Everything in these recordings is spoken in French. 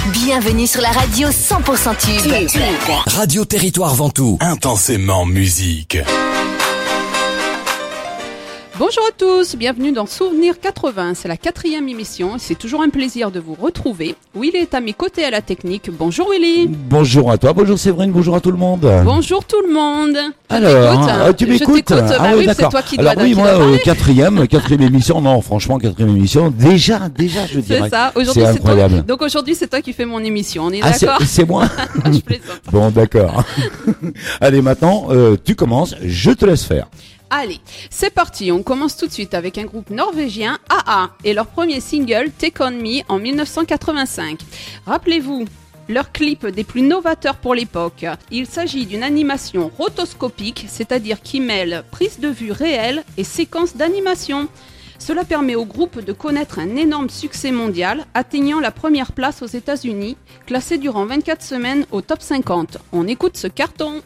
Bienvenue sur la radio 100% tube. Radio Territoire Ventoux. Intensément musique. Bonjour à tous, bienvenue dans Souvenir 80, c'est la 4e émission et c'est toujours un plaisir de vous retrouver. Willy est à mes côtés à la technique. Bonjour Willy. Bonjour à toi, bonjour Séverine, bonjour à tout le monde. Bonjour tout le monde. Alors, tu m'écoutes? Ah oui, c'est toi qui dois Alors oui, moi, quatrième émission, non, franchement, 4e émission, déjà, je dirais. C'est ça, aujourd'hui c'est incroyable. toi. Donc aujourd'hui c'est toi qui fais mon émission, on est Ah, d'accord? c'est moi? Je plaisante. Bon, d'accord. Allez, maintenant, tu commences, je te laisse faire. Allez, c'est parti, on commence tout de suite avec un groupe norvégien, AA, et leur premier single, Take On Me, en 1985. Rappelez-vous, leur clip des plus novateurs pour l'époque. Il s'agit d'une animation rotoscopique, c'est-à-dire qui mêle prise de vue réelle et séquence d'animation. Cela permet au groupe de connaître un énorme succès mondial, atteignant la première place aux États-Unis, classé durant 24 semaines au top 50. On écoute ce carton.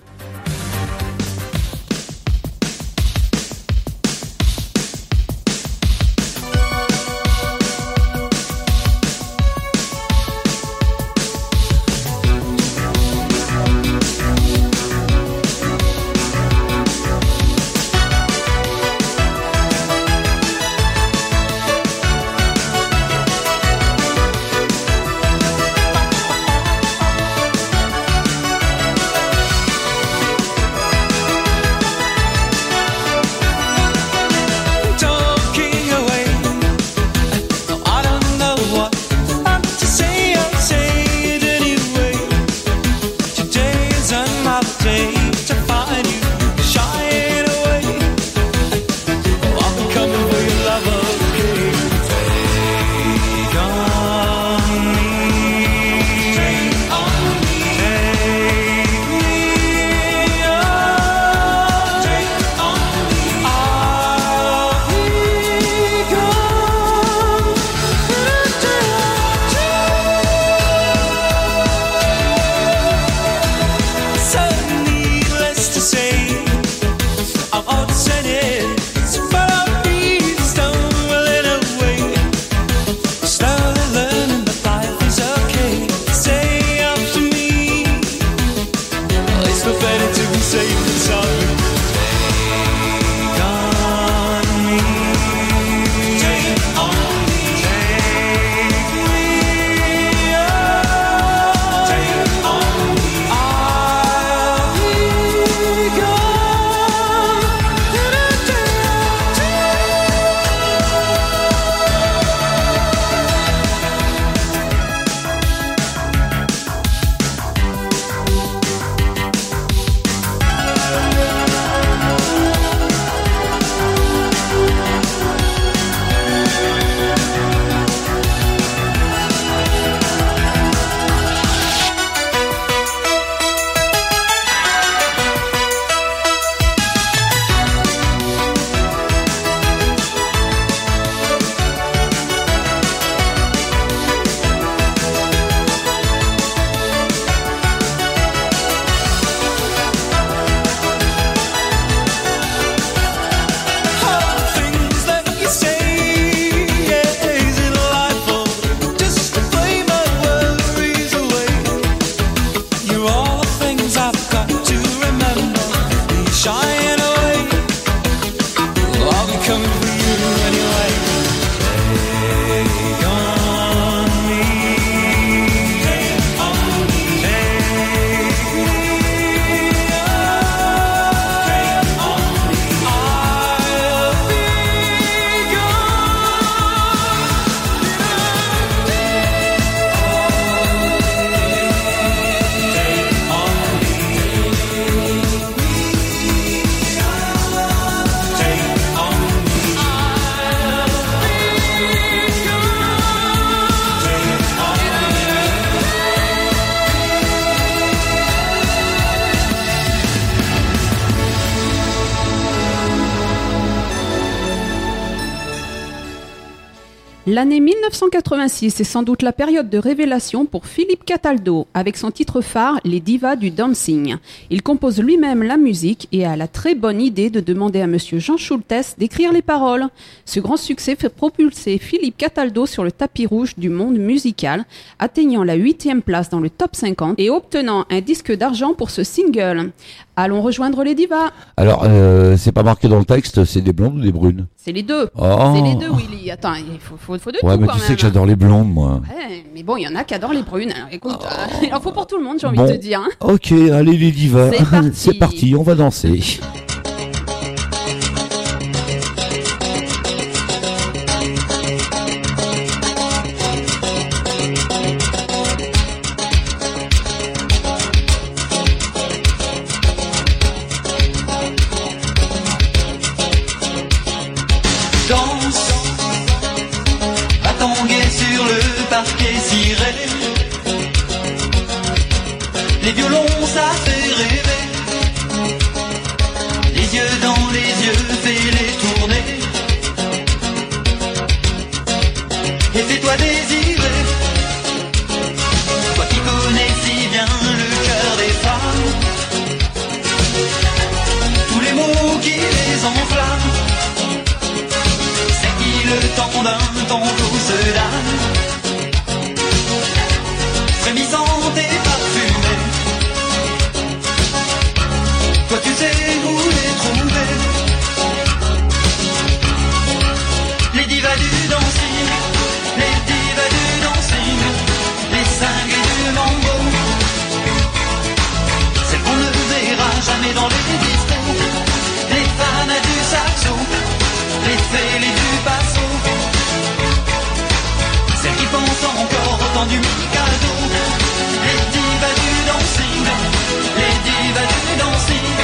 L'année 1986 est sans doute la période de révélation pour Philippe Cataldo, avec son titre phare Les Divas du Dancing. Il compose lui-même la musique et a la très bonne idée de demander à monsieur Jean Schultes d'écrire les paroles. Ce grand succès fait propulser Philippe Cataldo sur le tapis rouge du monde musical, atteignant la 8e place dans le top 50 et obtenant un disque d'argent pour ce single. Allons rejoindre les divas. Alors, c'est pas marqué dans le texte, c'est des blondes ou des brunes? C'est les deux. Oh. C'est les deux, Willy. Attends, il faut de tout Ouais, mais quand tu même. sais que j'adore les blondes, moi. Ouais, mais bon, il y en a qui adorent les brunes. Alors écoute, il en faut pour tout le monde, j'ai envie Bon. de te dire. Hein. Ok, allez les divas. C'est parti. C'est parti, on va danser. Danse, à tanguer sur le parquet ciré. Les violons, ça fait rêver. Les yeux dans les yeux, fais-les tourner. Et fais-toi désirer. Toi qui connais si bien le cœur des femmes, tous les mots qui les enflamment. Le temps d'un tango se damne, frémissante et parfumée. Toi tu sais où les trouver. Les divas du dancing, les divas du dancing, les cinglés du mambo, celles qu'on ne verra jamais dans les discos, les fans du saxo, les fêlés du basso, celles qui pensent encore au temps du Mikado. Les divas du dancing, les divas du dancing.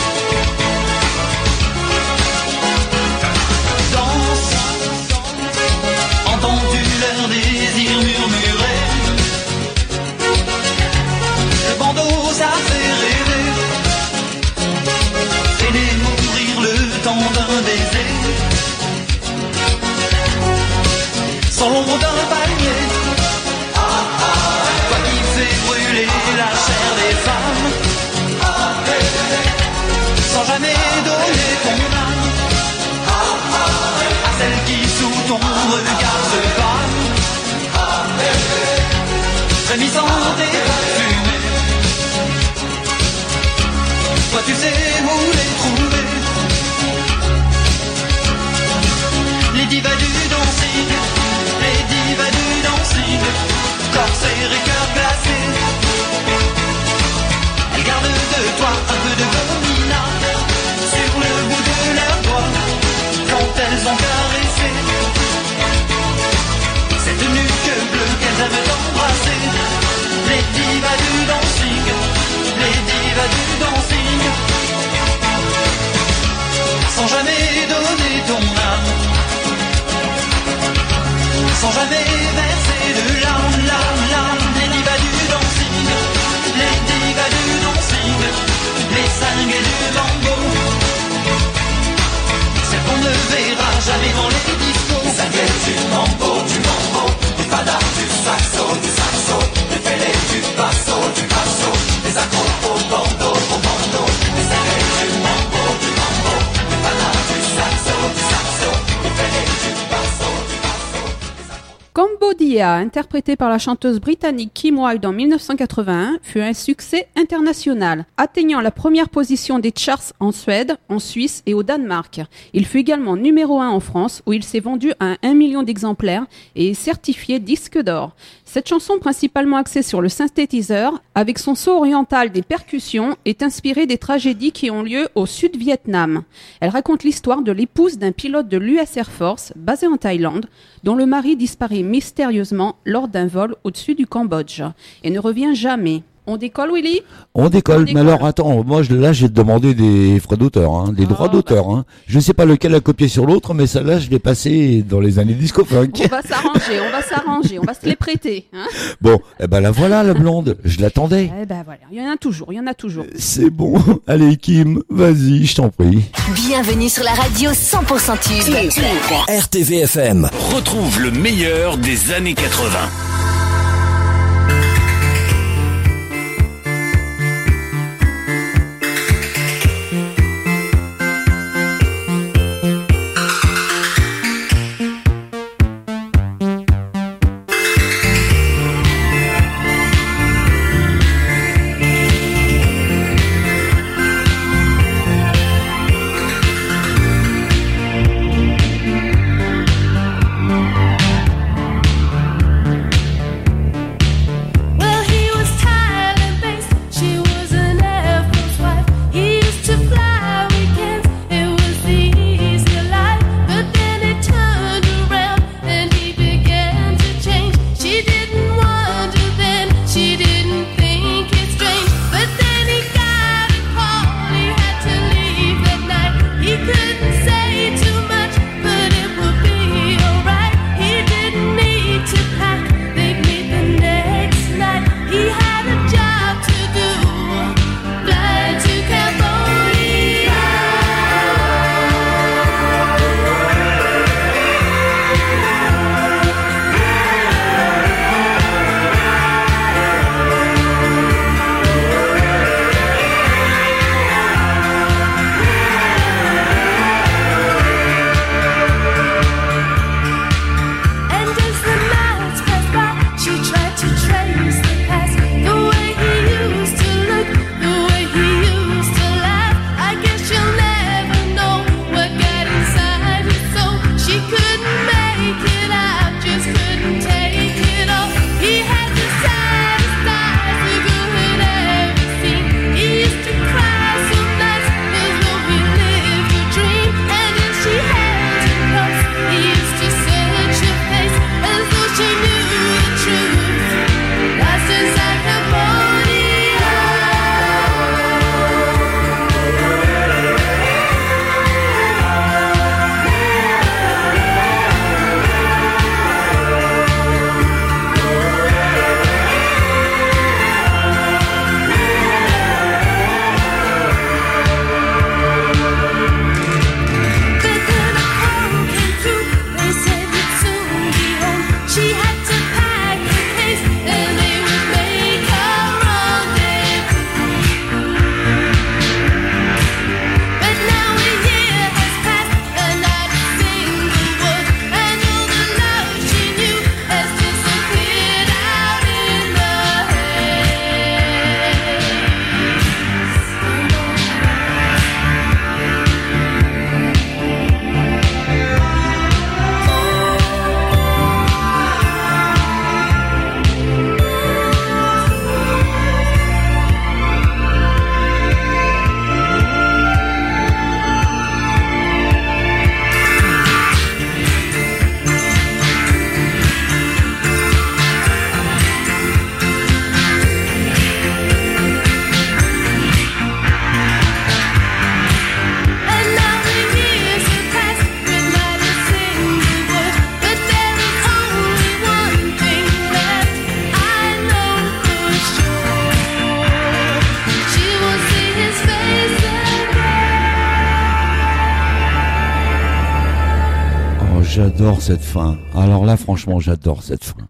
Danse, entends-tu leur désir murmurer? Le bandeau ça fait rêver, fais-les mourir le temps d'un baiser. Sans l'ombre d'un palmier, toi qui fais brûler la chair des femmes, sans jamais donner ton âme à celle qui sous ton regard se fâme, frémissante et parfumée. Toi tu sais où les trouver. Les divas du dancing, les divas du dancing, corsaires et cœur glacé. Elles gardent de toi un peu de gomina sur le bout de leurs doigts quand elles ont caressé cette nuque bleue qu'elles aiment embrasser. Les divas du dancing, les divas du dancing, sans jamais donner ton âme, sans jamais verser de larmes, larmes, larmes. Les divas du dancing, les divas du dancing, les cinglés du mambo, celles qu'on ne verra jamais dans les discos. Les cinglés du mambo, les fadas du saxo, les fêlés du basso, les accros au bandeau, les cinglés du mambo, les fadas du saxo, les fêlés du basso. Cambodia, interprété par la chanteuse britannique Kim Wilde en 1981, fut un succès international, atteignant la première position des charts en Suède, en Suisse et au Danemark. Il fut également numéro 1 en France, où il s'est vendu à 1 million d'exemplaires et est certifié disque d'or. Cette chanson, principalement axée sur le synthétiseur, avec son saut oriental des percussions, est inspirée des tragédies qui ont lieu au Sud-Vietnam. Elle raconte l'histoire de l'épouse d'un pilote de l'US Air Force, basé en Thaïlande, dont le mari disparaît mystérieusement lors d'un vol au-dessus du Cambodge et ne revient jamais. On décolle, Willy? On décolle. On Mais décolle. alors, attends, moi, là, j'ai demandé des frais d'auteur, hein, des droits d'auteur. Hein. Je sais pas lequel a copié sur l'autre, mais celle-là, je l'ai passée dans les années disco-funk. On va s'arranger, on va se les prêter. Hein. Bon, eh ben la voilà, la blonde. Je l'attendais. Eh ben voilà, il y en a toujours. C'est bon. Allez, Kim, vas-y, je t'en prie. Bienvenue sur la radio 100% tube. RTVFM. Retrouve le meilleur des années 80. J'adore cette fin. Alors là, franchement, j'adore cette fin.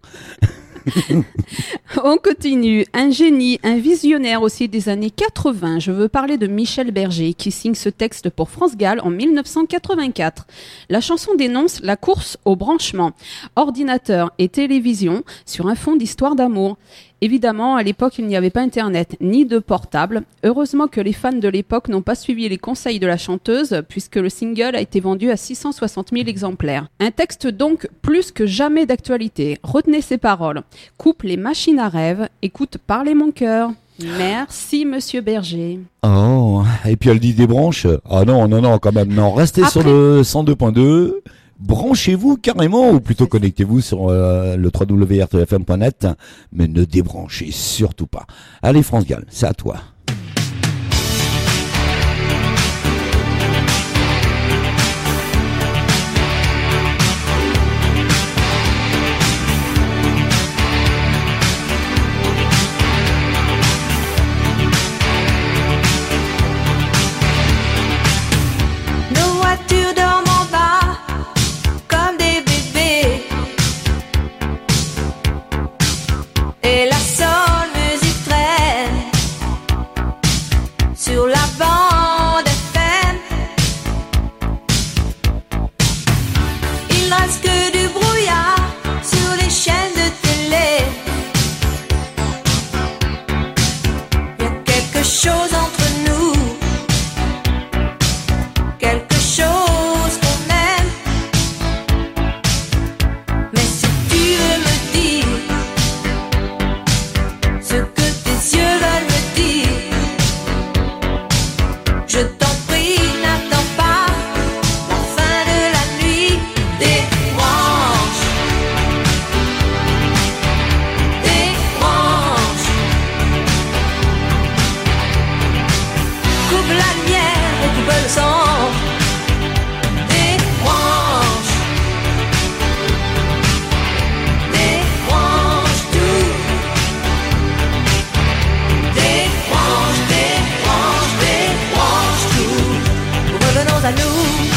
On continue. Un génie, un visionnaire aussi des années 80. Je veux parler de Michel Berger qui signe ce texte pour France Gall en 1984. La chanson dénonce la course au branchement, ordinateur et télévision sur un fond d'histoire d'amour. Évidemment, à l'époque, il n'y avait pas Internet, ni de portable. Heureusement que les fans de l'époque n'ont pas suivi les conseils de la chanteuse, puisque le single a été vendu à 660 000 exemplaires. Un texte donc plus que jamais d'actualité. Retenez ces paroles. Coupe les machines à rêve, écoute parler mon cœur. Merci, monsieur Berger. Oh, et puis elle dit des branches. Ah non, quand même, non. Restez Après- sur le 102.2. branchez-vous carrément, ou plutôt connectez-vous sur le www.rtfm.net, mais ne débranchez surtout pas. Allez France Gall, c'est à toi. Et la seule musique traîne sur la bande FM. Il ne reste que du brouillard sur les chaînes de télé. Il y a quelque chose entre nous, quelque chose qu'on aime. Mais si tu veux me dire ce que tes yeux veulent me dire, je t'en prie, n'attends pas la fin de la nuit. Débranche, débranche, coupe la lumière et coupe le son. Débranche, débranche tout. Débranche, débranche, débranche tout. Revenons à nous.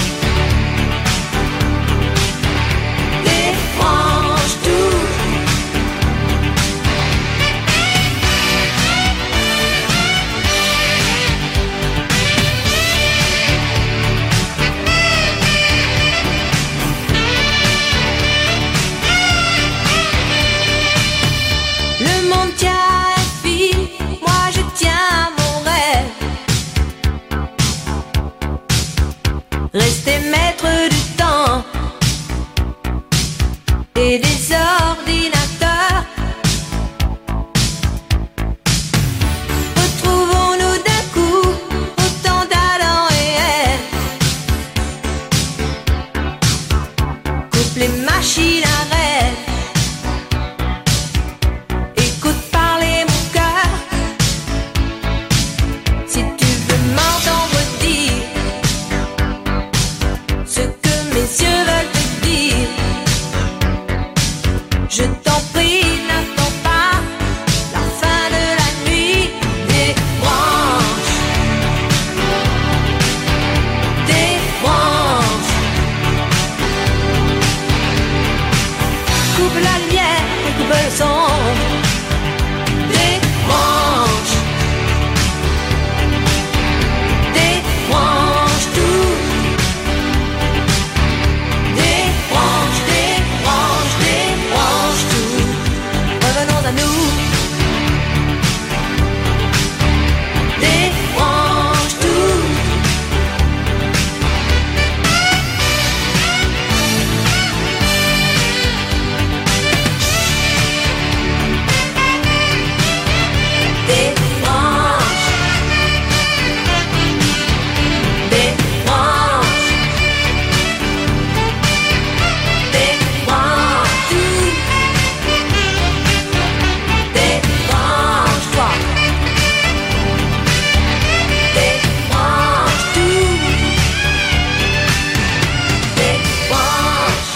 Débranche tout. Le monde tient un fil, moi je tiens à mon rêve. Rester maître du temps et des ordinateurs. Retrouvons-nous d'un coup autant d'Adam et Ève. Coupe les machines à rêve. Écoute parler mon cœur. Si tu veux m'entendre dire ce que mes yeux veulent te dire, je t'en prie, n'attends pas la fin de la nuit. Débranche, débranche, coupe la lumière et coupe le son. Débranche, débranche tout. Débranche, débranche, débranche tout. Revenons à nous. Débranche tout. Débranche, débranche, débranche tout. Débranche-toi. Débranche tout. Débranche.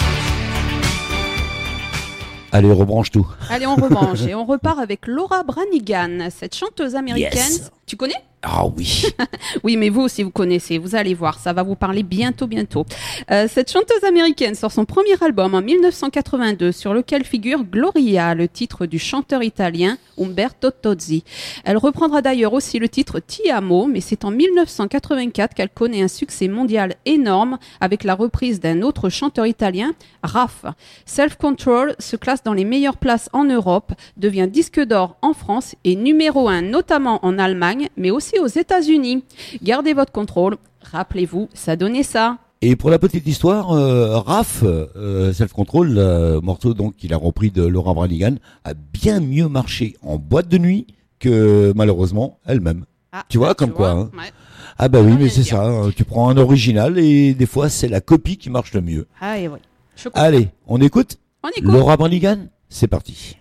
Allez, rebranche tout. Allez, on rebranche et on repart avec Laura Branigan, cette chanteuse américaine. Yes. Tu connais ? Ah oui. Oui, mais vous aussi, vous connaissez. Vous allez voir, ça va vous parler bientôt. Cette chanteuse américaine sort son premier album en 1982, sur lequel figure Gloria, le titre du chanteur italien Umberto Tozzi. Elle reprendra d'ailleurs aussi le titre Ti amo, mais c'est en 1984 qu'elle connaît un succès mondial énorme avec la reprise d'un autre chanteur italien, Raf. Self Control se classe dans les meilleures places en Europe, devient disque d'or en France et numéro 1 notamment en Allemagne, mais aussi aux États-Unis. Gardez votre contrôle. Rappelez-vous, ça donnait ça. Et pour la petite histoire, Raf, Self Control, morceau donc qu'il a repris de Laura Branigan, a bien mieux marché en boîte de nuit que malheureusement elle-même. Ah, tu vois, comme quoi. Hein. Ouais. Ah bah oui, Ah, mais c'est bien. ça. Tu prends un original et des fois c'est la copie qui marche le mieux. Ah et oui. Je comprends. Allez, on écoute On écoute. Laura Branigan, c'est parti.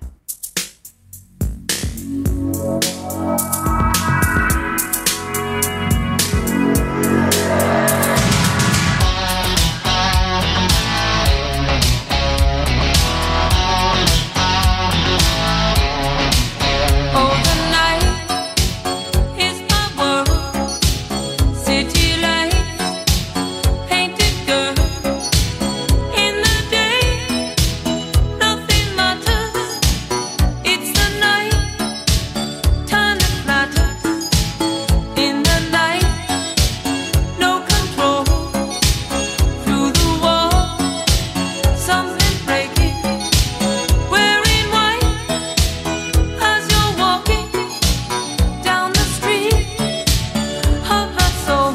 Oh, the night is my world. City lights, painted girl. In the day, nothing matters. It's the night, time that matters. In the night, no control. Through the wall, something breaking. Wearing white as you're walking down the street of my soul.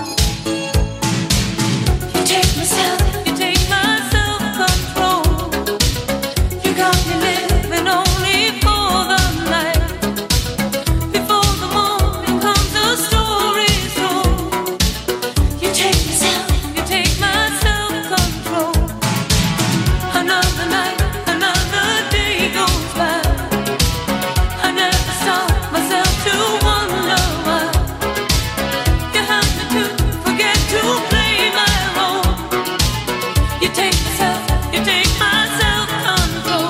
You take my self-control. You got me living only for the night. Before the morning comes, the story's told. You take my self-control. Another night, another day goes by. I never stop myself to wonder why you have to forget to play my role. You take my self-control.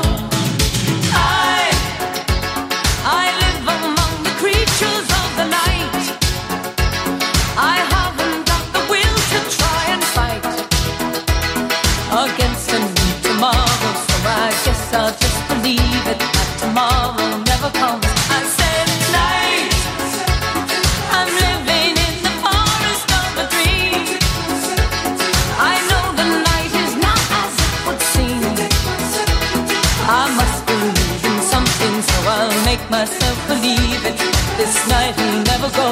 I live among the creatures of the night. I haven't got the will to try and fight against a new tomorrow, so I guess I'll just believe it that tomorrow never comes. I said night, I'm living in the forest of a dream. I know the night is not as it would seem. I must believe in something, so I'll make myself believe it. This night will never go.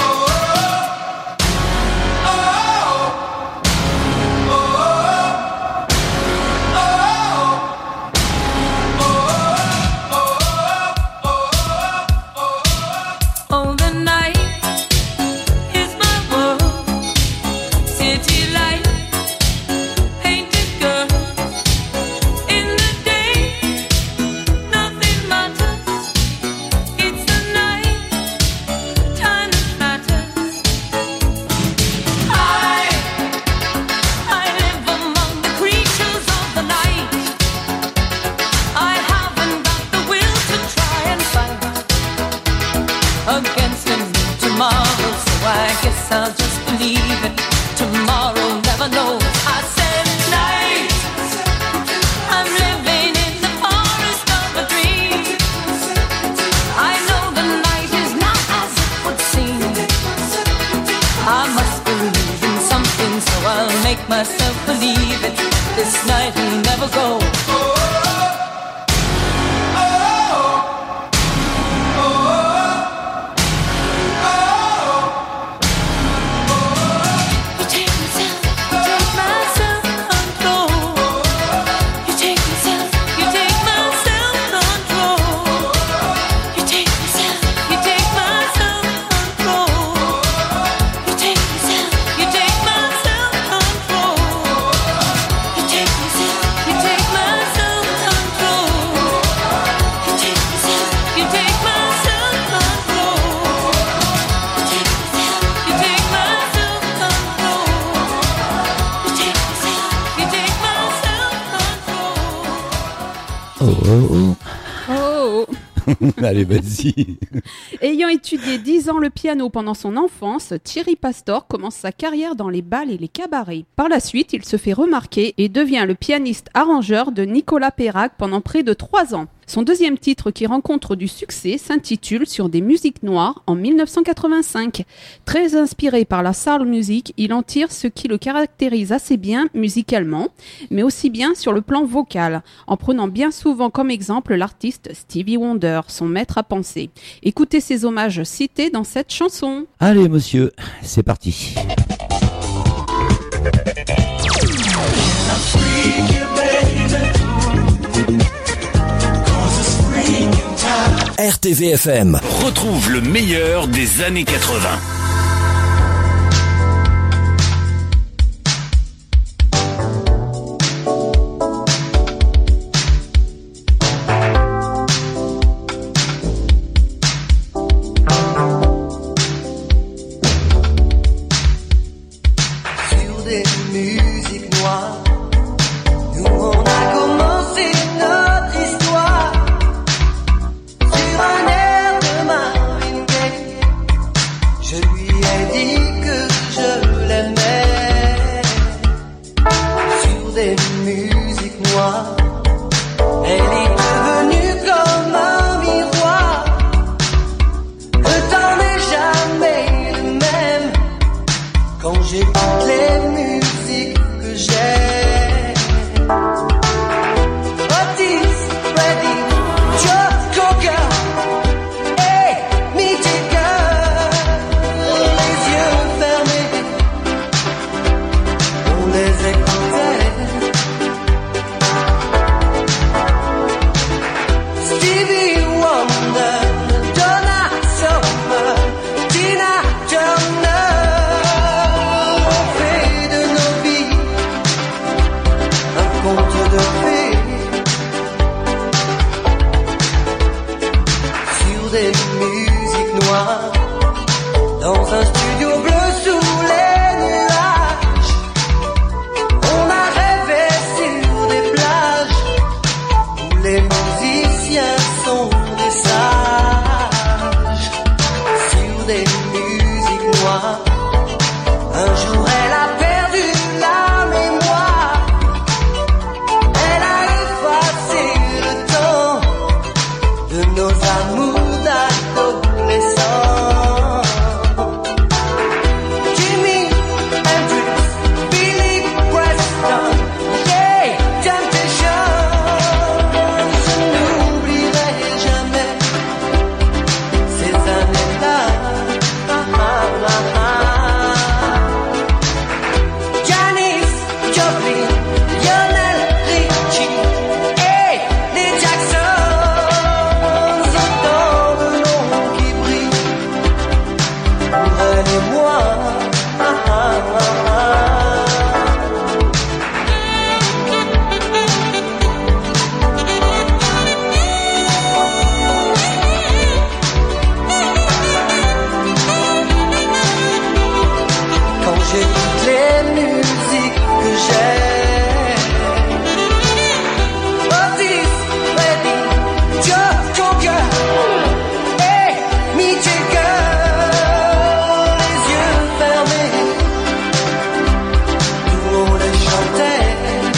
Oh, the night is my world. City light, painted girl. In the day, nothing matters. It's the night, time that matters. I live among the creatures of the night. I haven't got the will to try and fight against a new tomorrow, so I guess I'll just believe it. Tomorrow never knows. I said night, I'm living in the forest of a dream. I know the night is not as it would seem. I must believe in something, so I'll make myself believe it. This night will never go. You take my self-control. You take my self-control. You take my self-control. You take my self-control. You take my self-control. You take my self-control. You take my self-control. Oh. Oh. Allez, vas-y. Ayant étudié 10 ans le piano pendant son enfance, Thierry Pastor commence sa carrière dans les bals et les cabarets. Par la suite, il se fait remarquer et devient le pianiste-arrangeur de Nicolas Perrac pendant près de 3 ans. Son deuxième titre qui rencontre du succès s'intitule Sur des musiques noires en 1985. Très inspiré par la soul music, il en tire ce qui le caractérise assez bien musicalement, mais aussi bien sur le plan vocal, en prenant bien souvent comme exemple l'artiste Stevie Wonder, son maître à penser. Écoutez ces hommages cités dans cette chanson. Allez, monsieur, c'est parti. RTVFM, retrouve le meilleur des années 80. des musiques noires, dans un studio bleu sous les nuages. On a rêvé sur des plages où les musiciens sont des sages. Sur des musiques noires, un jour elle a perdu la mémoire. Elle a effacé le temps de nos amours d'adolescents. Jimi Hendrix, Billy Preston, yeah, Temptations. Je n'oublierai jamais ces années-là. Janis Joplin, Lionel Richie et les Jacksons. Autant de noms qui brillent pour elle et moi. Quand j'écoute les musiques que j'aime, Otis, Redding, Joe Cocker et Mick Jagger, les yeux fermés, tout le monde chantait.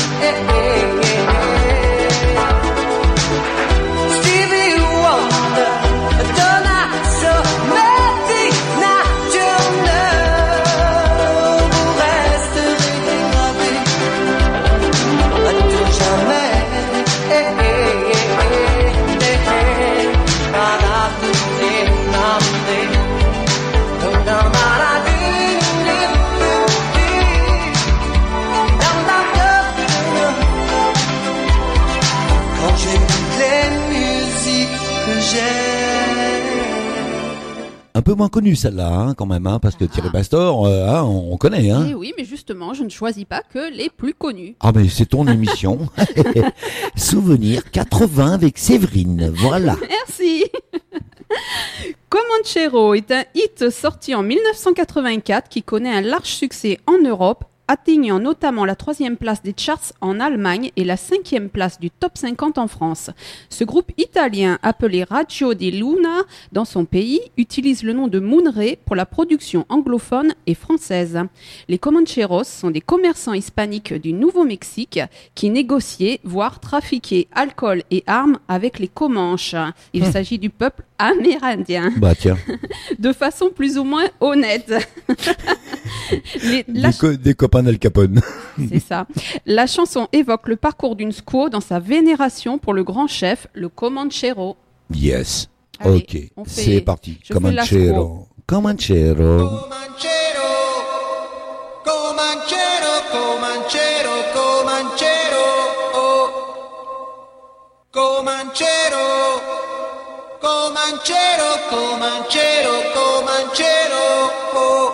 Stevie Wonder, Donna Summer, Tina Turner, vous resterez gravés à tout jamais. Quand j'écoute les musiques que j'aime. Un peu moins connue celle-là, hein, quand même, hein, parce que Thierry Pastor, hein, on connaît. Hein. Eh oui, mais justement, je ne choisis pas que les plus connus. Ah mais c'est ton émission. Souvenir 80 avec Séverine, voilà. Merci. Comanchero est un hit sorti en 1984 qui connaît un large succès en Europe, atteignant notamment la 3e place des charts en Allemagne et la 5e place du top 50 en France. Ce groupe italien, appelé Radio di Luna dans son pays, utilise le nom de Moonray pour la production anglophone et française. Les Comancheros sont des commerçants hispaniques du Nouveau-Mexique qui négociaient, voire trafiquaient alcool et armes avec les Comanches. Il s'agit du peuple amérindien. Bah tiens, De façon plus ou moins honnête. des copains d'Al Capone. C'est ça. La chanson évoque le parcours d'une squaw dans sa vénération pour le grand chef, le Comanchero. Yes. Allez, Ok, on fait- c'est parti. je fais la Comanchero. Comanchero. Comanchero, Comanchero, Comanchero, oh. Comanchero, Comanchero, Comanchero, Comanchero, oh.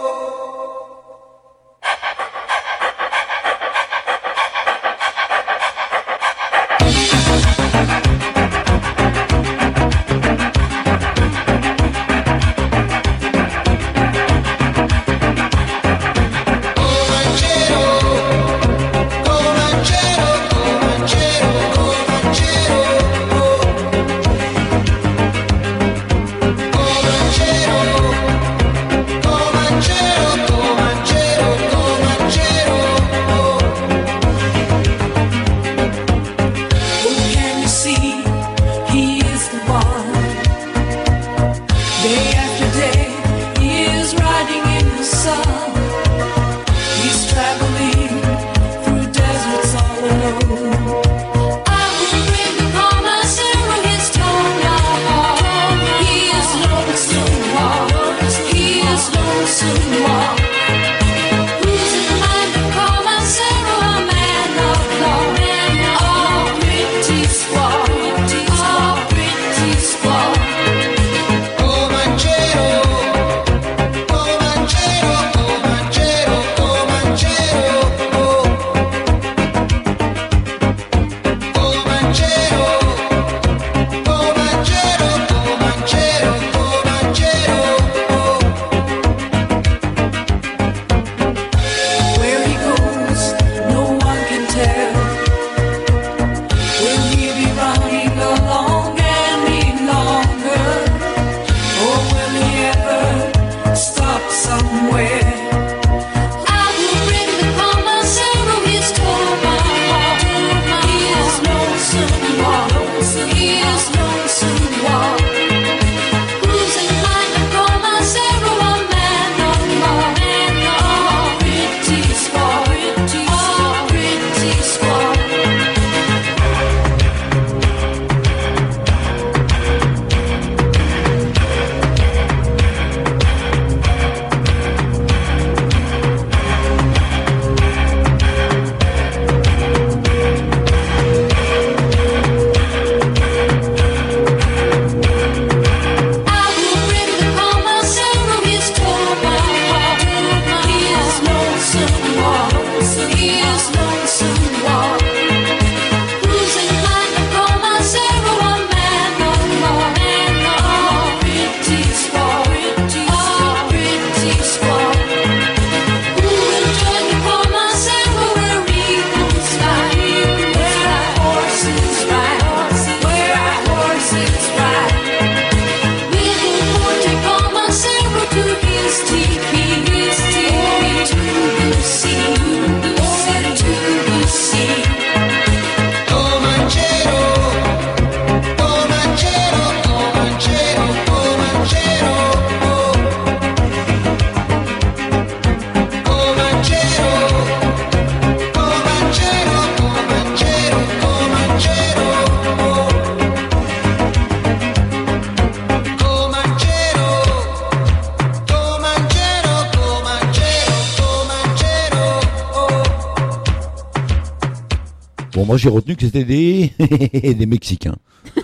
Bon, moi j'ai retenu que c'était des des Mexicains.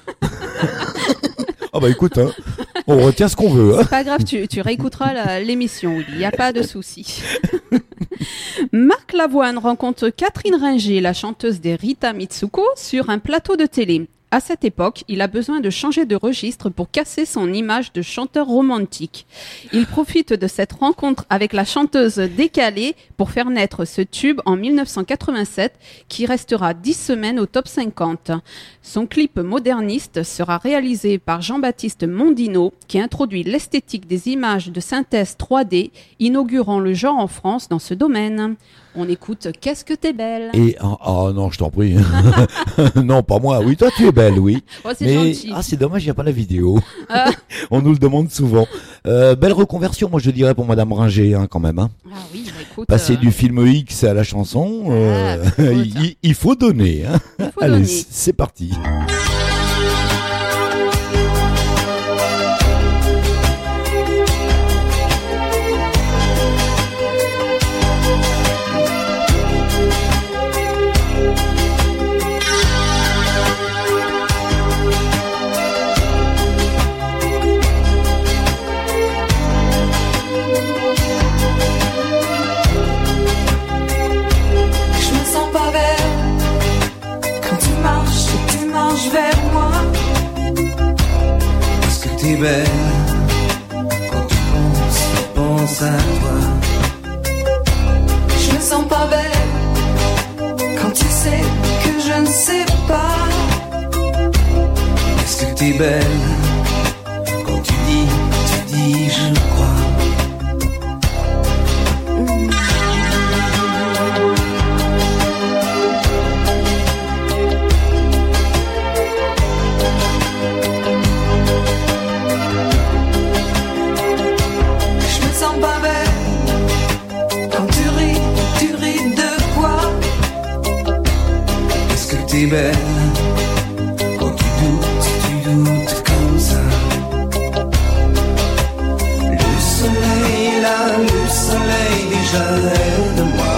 Ah bah écoute, hein, on retient ce qu'on veut. Hein. C'est pas grave, tu réécouteras l'émission, Willy, il n'y a pas de souci. Marc Lavoine rencontre Catherine Ringer, la chanteuse des Rita Mitsuko, sur un plateau de télé. À cette époque, il a besoin de changer de registre pour casser son image de chanteur romantique. Il profite de cette rencontre avec la chanteuse décalée pour faire naître ce tube en 1987 qui restera 10 semaines au top 50. Son clip moderniste sera réalisé par Jean-Baptiste Mondino qui introduit l'esthétique des images de synthèse 3D, inaugurant le genre en France dans ce domaine. On écoute Qu'est-ce que t'es belle. Et non, je t'en prie. Non, pas moi. Oui, toi tu es belle, oui. Oh, c'est Mais gentil. c'est dommage, il n'y a pas la vidéo. Ah. On nous le demande souvent. Belle reconversion, moi je dirais pour Madame Ringer, hein, quand même. Hein. Ah oui, bah écoute. Passer du film X à la chanson, Ah, bah, écoute. il faut donner. Hein. Il faut Allez, donner. c'est parti. Je me sens pas belle quand tu marches vers moi. Est-ce que t'es belle quand tu penses à toi? Je me sens pas belle quand tu sais que je ne sais pas. Est-ce que t'es belle quand tu dis je crois? Je me sens pas belle quand tu ris de quoi? Est-ce que t'es belle quand tu doutes comme ça? Le soleil est là, le soleil déjà aide-moi.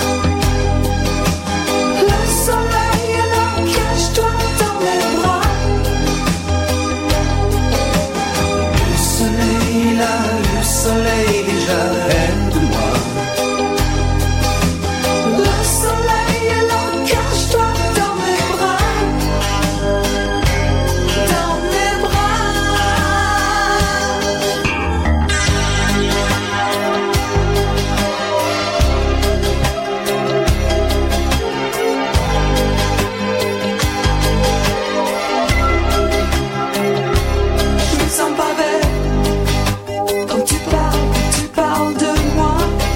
Le soleil est là, cache-toi dans mes bras. Le soleil est là, le soleil déjà aide-moi. Le soleil est là, cache-toi dans mes bras. Dans mes bras. Je me sens pas belle quand tu parles de moi.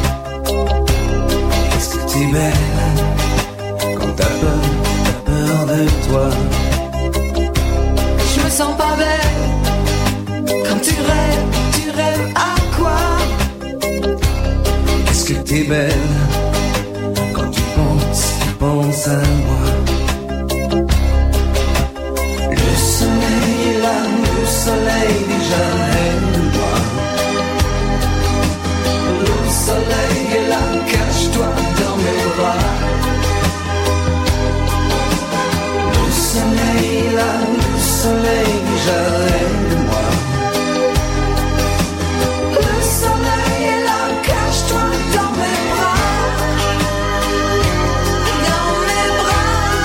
Est-ce que t'es belle quand t'as peur de toi? Je me sens pas belle quand tu rêves à quoi? Est-ce que t'es belle quand tu penses à moi? Le soleil est là, le soleil déjà aide-moi. Le soleil est là, cache-toi dans mes bras. Le soleil est là, le soleil déjà aide-moi. Le soleil est là, cache-toi dans mes bras. Dans mes bras.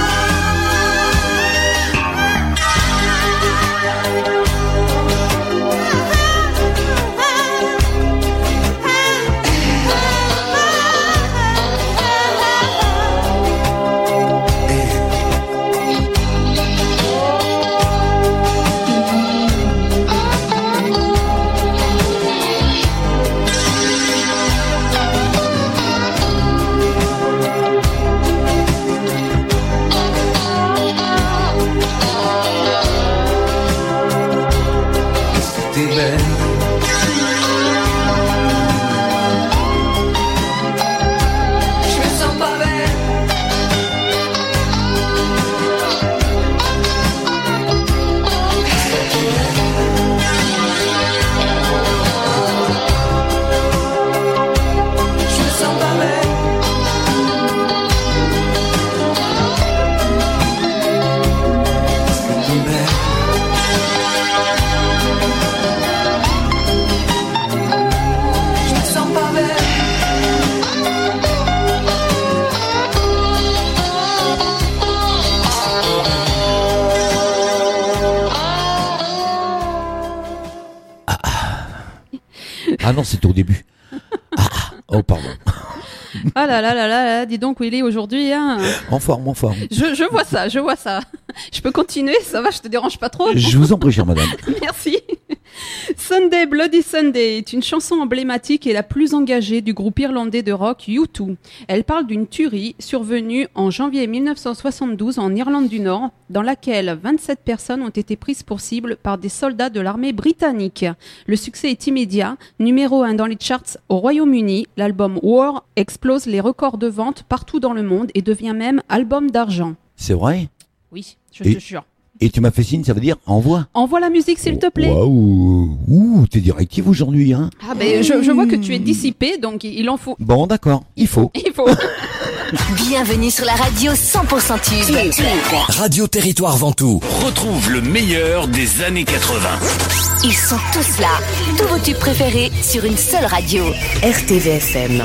Est-ce que t'es belle? Je me sens pas belle. Je me sens pas belle. Ah non, c'était au début. Oh pardon. Ah là là là là, dis donc où il est aujourd'hui. Hein. En forme. Je vois ça. Je peux continuer, ça va, je te dérange pas trop. Je vous en prie, chère madame. Merci. Sunday Bloody Sunday est une chanson emblématique et la plus engagée du groupe irlandais de rock U2. Elle parle d'une tuerie survenue en janvier 1972 en Irlande du Nord, dans laquelle 27 personnes ont été prises pour cible par des soldats de l'armée britannique. Le succès est immédiat, numéro 1 dans les charts au Royaume-Uni. L'album War explose les records de vente partout dans le monde et devient même album d'argent. C'est vrai? Oui, je te jure. Et tu m'as fait signe, ça veut dire envoie. Envoie la musique s'il te plaît. Waouh, ouh, t'es directive aujourd'hui, hein. Ah ben je vois que tu es dissipé, donc il en faut. Bon, d'accord, il faut. Il faut. Bienvenue sur la radio 100% tube. Radio Territoire Ventoux. Retrouve le meilleur des années 80. Ils sont tous là. Tous vos tubes préférés sur une seule radio. RTVFM.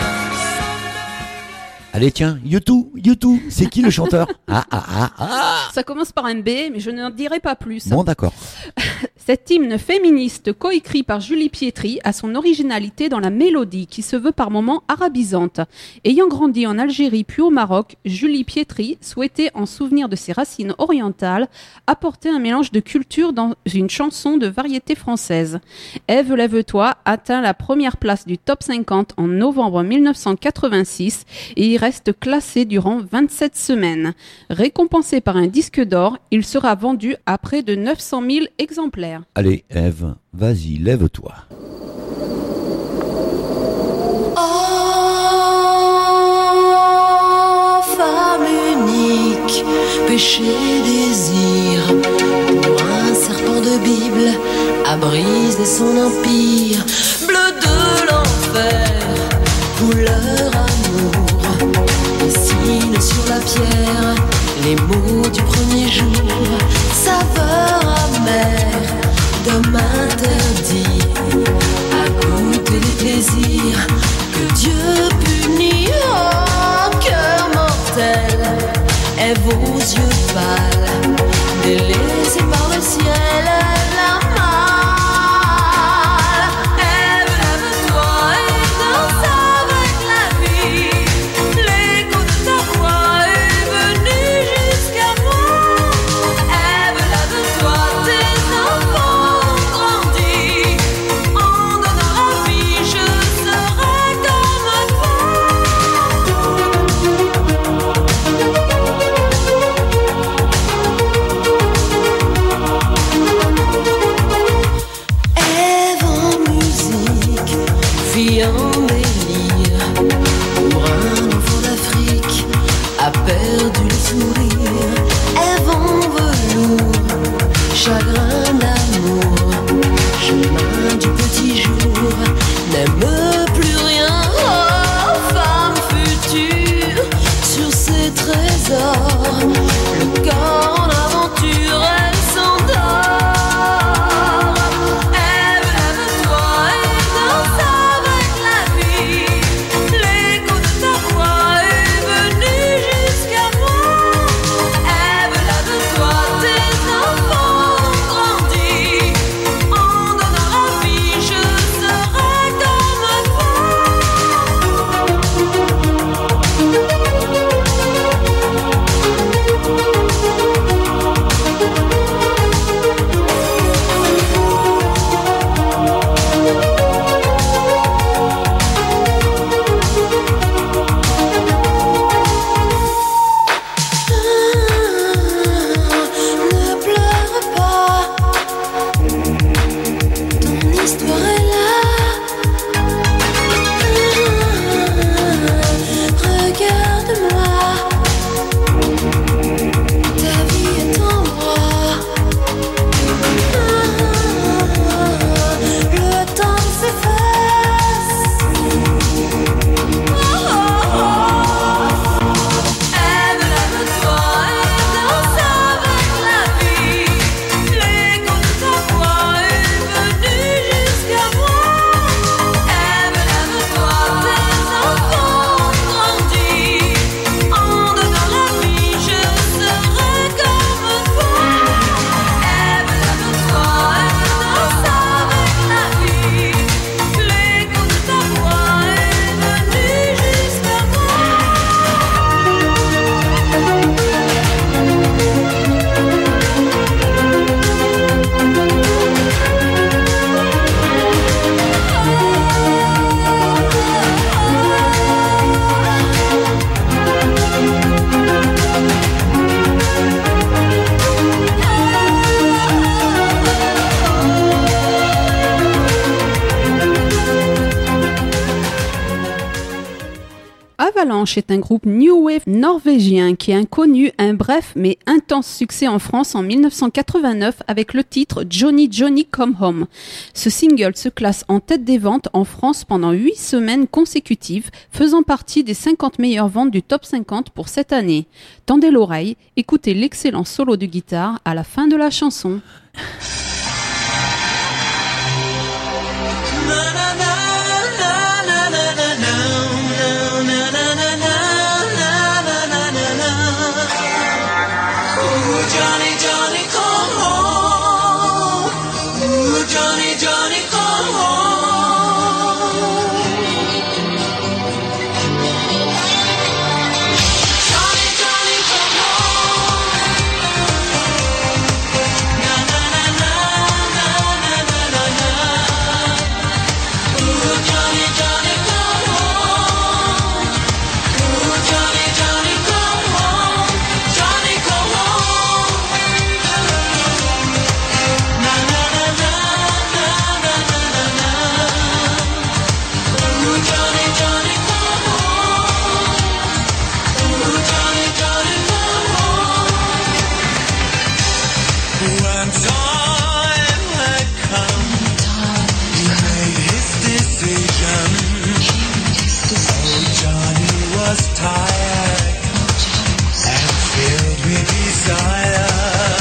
Allez tiens, U2, c'est qui le chanteur? Ah, ça commence par un B, mais je n'en dirai pas plus. Bon, d'accord. Cet hymne féministe coécrit par Julie Pietri a son originalité dans la mélodie qui se veut par moments arabisante. Ayant grandi en Algérie puis au Maroc, Julie Pietri souhaitait, en souvenir de ses racines orientales, apporter un mélange de culture dans une chanson de variété française. Ève, lève-toi atteint la première place du top 50 en novembre 1986 et y reste classé durant 27 semaines. Récompensé par un disque d'or, il sera vendu à près de 900 000 exemplaires. Allez, Ève, vas-y, lève-toi. Oh, femme unique, péché désir, pour un serpent de Bible, à briser son empire, bleu de l'enfer, couleur amour, dessine sur la pierre, les mots du premier jour, saveur amère, d'homme interdit, à goûter les plaisirs que Dieu punit. Oh, cœur mortel, Ève aux yeux pâles, délaissée par le ciel, la mâle. Ève, lève-toi et danse avec la vie. L'écho de ta voix est venu jusqu'à moi. Ève, lève-toi, tes enfants ont grandi. En donnant la vie, je serai comme toi. Ève en musique, fille en délire, pour un enfant d'Afrique, a perdu le sourire. Ève en velours, chagrin d'amour, chemin du petit jour, n'aime plus rien. Oh, femme future, sur ses trésors, le corps en aventure, elle s'endort. Ève, lève-toi et danse avec la vie. L'écho de ta voix est venu jusqu'à moi. Ève, lève-toi, tes enfants ont grandi. En donnant la vie, je serai comme toi. Ne pleure pas, ton histoire est là. Regarde-moi, ta vie est en moi. Le temps s'efface. Ève, lève-toi et danse avec la vie. L'écho de ta voix est venu jusqu'à moi. Ève, lève-toi, tes enfants ont grandi. En donnant la vie, je serai comme toi. Ève, lève-toi et danse avec la vie. L'écho de ta voix est venu jusqu'à moi. Avalanche est un groupe New Wave norvégien qui a connu un bref mais intense succès en France en 1989 avec le titre Johnny Johnny Come Home. Ce single se classe en tête des ventes en France pendant 8 semaines consécutives, faisant partie des 50 meilleures ventes du top 50 pour cette année. Tendez l'oreille, écoutez l'excellent solo de guitare à la fin de la chanson. Johnny, Johnny, come home. Ooh, Johnny, Johnny, come home. Johnny, Johnny, come home. Na na na na na na na na na. Ooh, Johnny, Johnny, come home. Ooh, Johnny, Johnny, come home. Johnny, come home. Na na na na na na na na na. Ooh, Johnny, Johnny, come home. Ooh, Johnny, Johnny, come home. When time had come, he made his decision. Oh, Johnny was tired and filled with desire.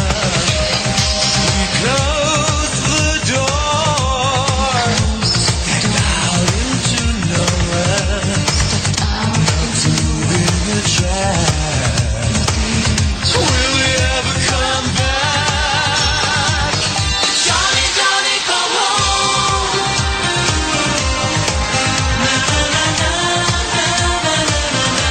He closed the door, stepped out into nowhere, not to be a trap. Will he ever come back? Johnny, Johnny, come home. Na na na na na na na na na.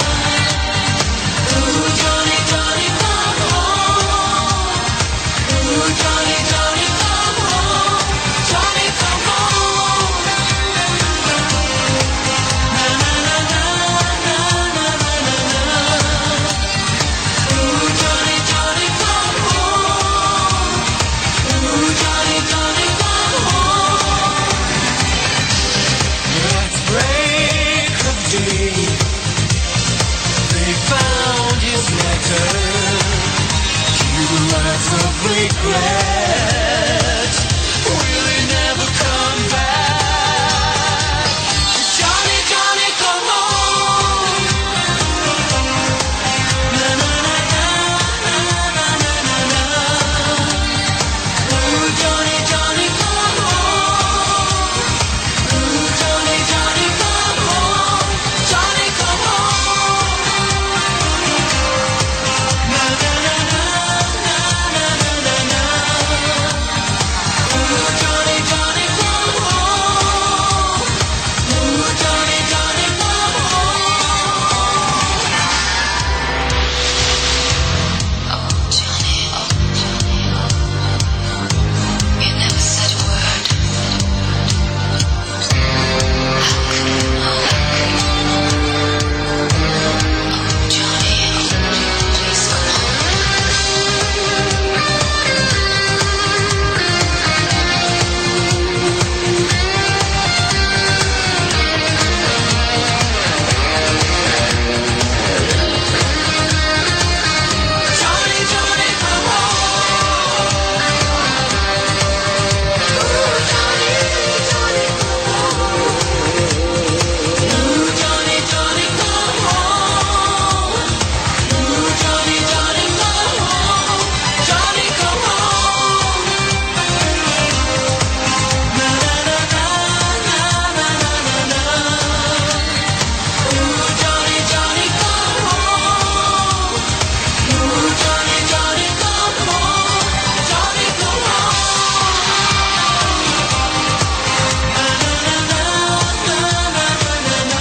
Ooh, Johnny, Johnny, come home. Ooh, Johnny, Johnny, come home. Johnny, come home. Na na na na na na na na na. Ooh, Johnny, Johnny, come home. Ooh, Johnny, Johnny, come home. At break of day, they found his letter. Few words of regret. Will he never come back? Johnny, Johnny, come home. Na na na na na na na na na. Ooh, Johnny, Johnny, come home. Ooh, Johnny, Johnny, come home. Johnny, come home. Na na na na na na na na na. Ooh, Johnny, Johnny, come home. Ooh, Johnny, Johnny, come You never said a word. Johnny, please come Johnny, Johnny, come home. Ooh, Johnny, Johnny, come home. Ooh, Johnny, Johnny, come home. Ooh, Johnny, Johnny, come home. Johnny, come home. Na na na na na na na na na. Ooh, Johnny, Johnny, come home. Ooh, Johnny, Johnny, come home. Johnny, come home. Na na na na na na na na.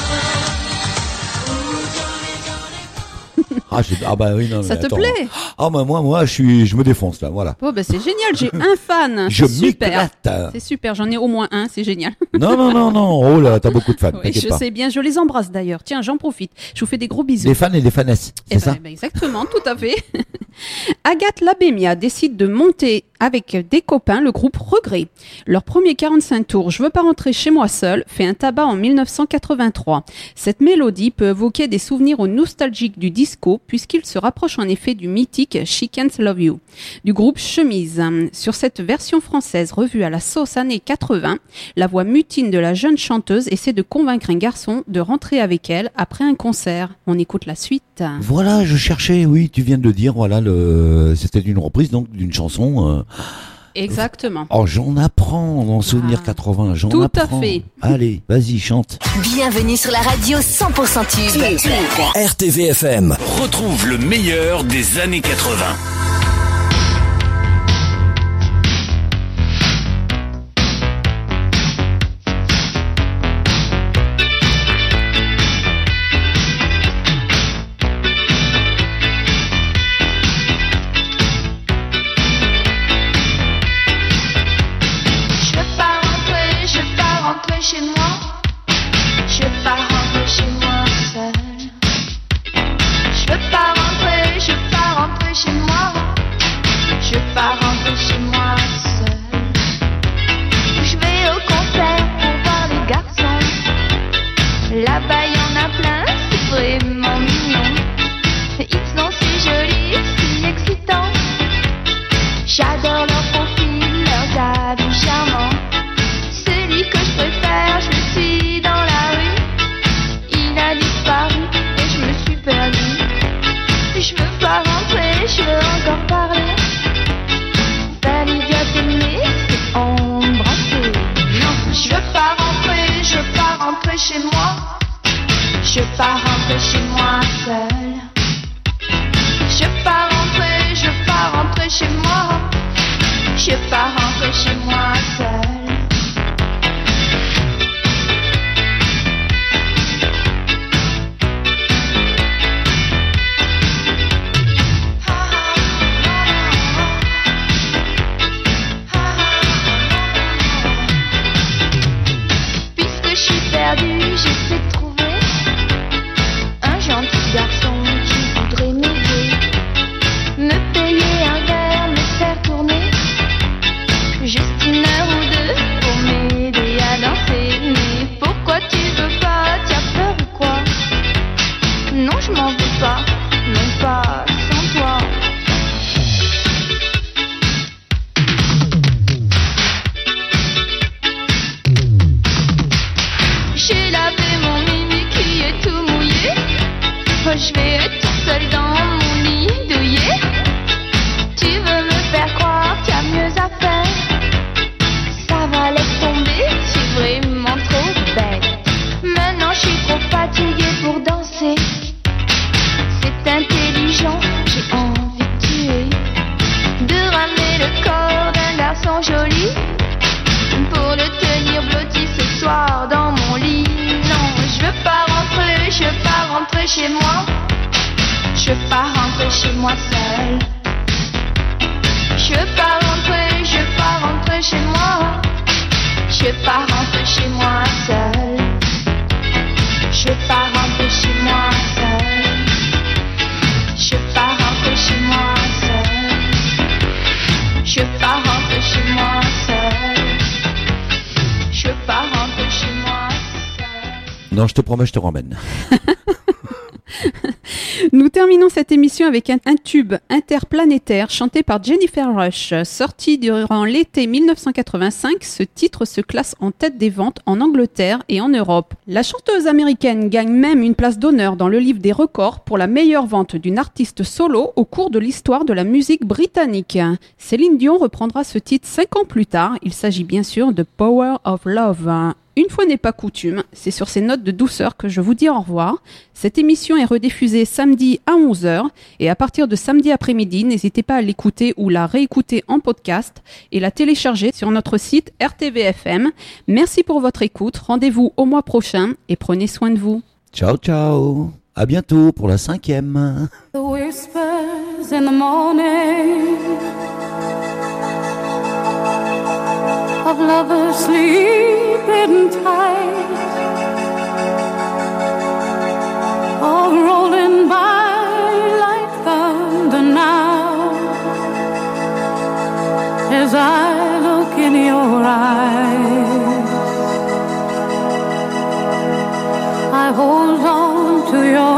Ooh, Johnny, Johnny. Ah bah oui, non, mais Ça te attends. plaît? Ah bah moi je me défonce là, voilà. Oh bah c'est génial, j'ai un fan. Je C'est super. m'éclate. C'est super, j'en ai au moins un, c'est génial. Non, oh là, t'as beaucoup de fans, Oui, t'inquiète je pas. sais bien, je les embrasse d'ailleurs. Tiens, j'en profite. Je vous fais des gros bisous. Les fans et les fanesses, Eh c'est ça ben, exactement, tout à fait. Agathe Labémia décide de monter avec des copains le groupe Regret. Leur premier 45 tours, Je veux pas rentrer chez moi seul, fait un tabac en 1983. Cette mélodie peut évoquer des souvenirs nostalgiques du disco, puisqu'il se rapproche en effet du mythique She Can't Love You, du groupe Chemise. Sur cette version française revue à la sauce années 80, la voix mutine de la jeune chanteuse essaie de convaincre un garçon de rentrer avec elle après un concert. On écoute la suite. Voilà, je cherchais, oui, tu viens de le dire, voilà, c'était une reprise donc d'une chanson. Exactement. Oh, j'en apprends dans Souvenir 80, j'en Tout à apprends. fait. Allez, vas-y, chante. Bienvenue sur la radio 100% tube. RTVFM, retrouve le meilleur des années 80. rentrer chez moi. Je veux pas rentrer chez moi seule. Je veux pas rentrer chez moi. Je veux pas rentrer chez moi seule. J'essaie de trouver un gentil garçon qui voudrait m'aider, me payer un verre, me faire tourner juste une heure ou deux pour m'aider à danser. Mais pourquoi tu veux pas? T'as peur ou quoi? Non, je m'en veux pas, même pas sans toi. J'ai lavé mon mimi qui est tout mouillé. Oh, je vais être toute seule dans mon lit douillet. Tu veux me faire croire qu'il y a mieux à faire? Ça va, laisse tomber, tu es vraiment trop bête. Maintenant je suis trop fatiguée pour danser. C'est intelligent, j'ai envie de tuer, de ramener le corps d'un garçon joli pour le tenir blotti ce soir dans mon lit. Non, je veux pas rentrer chez moi. Je veux pas rentrer chez moi seule. Je veux pas rentrer chez moi. Je veux pas rentrer chez moi seule. Je veux pas rentrer chez moi seule. Je veux pas rentrer chez moi seule. Je veux pas rentrer chez moi seule. Je veux pas rentrer chez moi seule. Non, je te promets, je te ramène. Nous terminons cette émission avec un tube interplanétaire chanté par Jennifer Rush. Sorti durant l'été 1985, ce titre se classe en tête des ventes en Angleterre et en Europe. La chanteuse américaine gagne même une place d'honneur dans le livre des records pour la meilleure vente d'une artiste solo au cours de l'histoire de la musique britannique. Céline Dion reprendra ce titre 5 ans plus tard. Il s'agit bien sûr de Power of Love. Une fois n'est pas coutume, c'est sur ces notes de douceur que je vous dis au revoir. Cette émission est rediffusée samedi à 11h et à partir de samedi après-midi, n'hésitez pas à l'écouter ou la réécouter en podcast et la télécharger sur notre site RTVFM. Merci pour votre écoute, rendez-vous au mois prochain et prenez soin de vous. Ciao, ciao. À bientôt pour la 5e. The whispers in the morning of lovers sleeping tight, all rolling by like thunder now, as I look in your eyes, I hold on to your